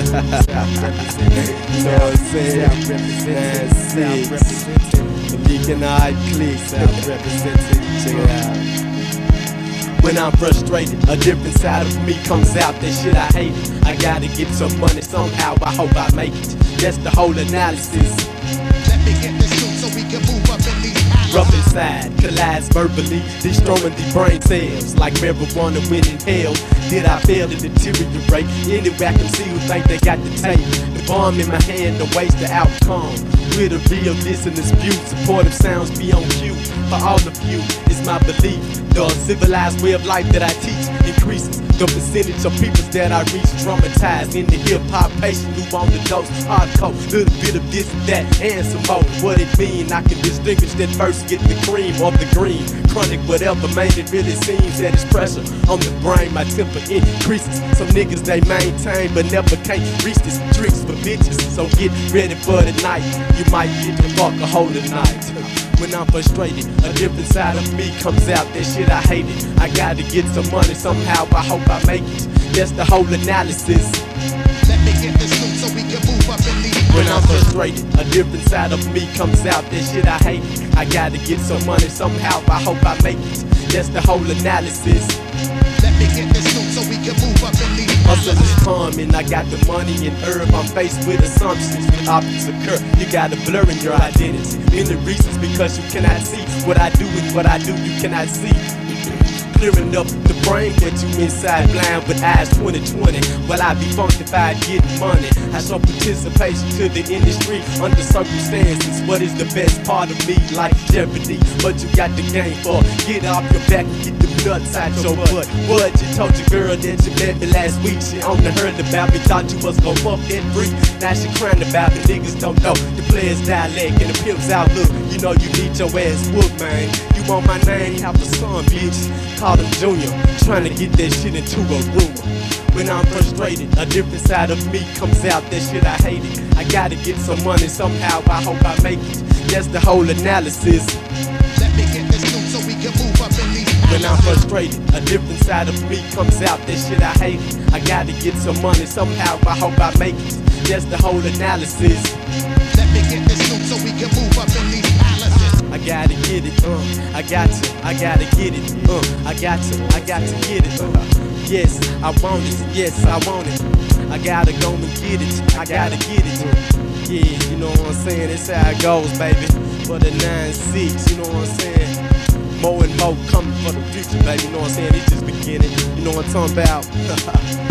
You know what I'm saying? That's it. Malik and I click. Check it out. When I'm frustrated, a different side of me comes out. That shit I hate it. I gotta get some money somehow. I hope I make it. That's the whole analysis. Let me get this suit so we can move up in these alleys. Rough inside, collides verbally, destroying the brain cells like marijuana when inhaled. Did I fail to deteriorate? Anyway, I can see who think they got the tape. The bomb in my hand, the waste the outcome. With a real listener's view, supportive sounds be on cue. For all of you, it's my belief. The civilized way of life that I teach increases the percentage of people that I reach. Traumatized in the hip-hop patient who on the dose hardcore. Little bit of this and that and some more. What it mean? I can distinguish that first get the cream of the green. Chronic whatever, man, it really seems that it's pressure on the brain. My temper increases. Some niggas they maintain but never can't reach this. Tricks for bitches, so get ready for the night. You might get to fuck a whole night. When I'm frustrated, a different side of me comes out. That shit I hate it. I gotta get some money somehow. I hope I make it. That's the whole analysis. Let me get this suit so we can move up in these alleys. When I'm frustrated, a different side of me comes out. That shit I hate it. I gotta get some money somehow. I hope I make it. That's the whole analysis. Let me get this suit so we can move up in these Hustle alleys. is common, I got the money and herb. I'm faced with assumptions when options occur. You gotta blur in your identity. Many reasons because you cannot see what I do and what I do you cannot see. Clearing up the brain that you inside, blind with eyes 2020. While I be funkified getting money, I show participation to the industry under circumstances. What is the best part of me? Like Jeopardy, but you got the game for. Get off your back and get the nuts out your butt. What you told your girl that you met me last week? She only heard about me, thought you was gon' fuck that freak. Now she crying about me, niggas don't know the player's dialect and the pimp's outlook. You know you need your ass whooped, man. You want my name, have a son, bitch. Call him Junior, trying to get that shit into a rumor. When I'm frustrated, a different side of me comes out. That shit I hate it. I gotta get some money somehow. I hope I make it. That's the whole analysis. Let me get this suit so we can move up in these When I'm alleys. frustrated, a different side of me comes out. That shit I hate it. I gotta get some money somehow. I hope I make it. That's the whole analysis. Let me get this suit so we can move up in these alleys. I gotta get it, I gotta get it, I got to get it, yes, I want it, yes, I want it, I gotta go and get it, I gotta get it, yeah, you know what I'm saying, that's how it goes, baby, for the 9-6, you know what I'm saying, more and more coming for the future, baby, you know what I'm saying, it's just beginning, you know what I'm talking about,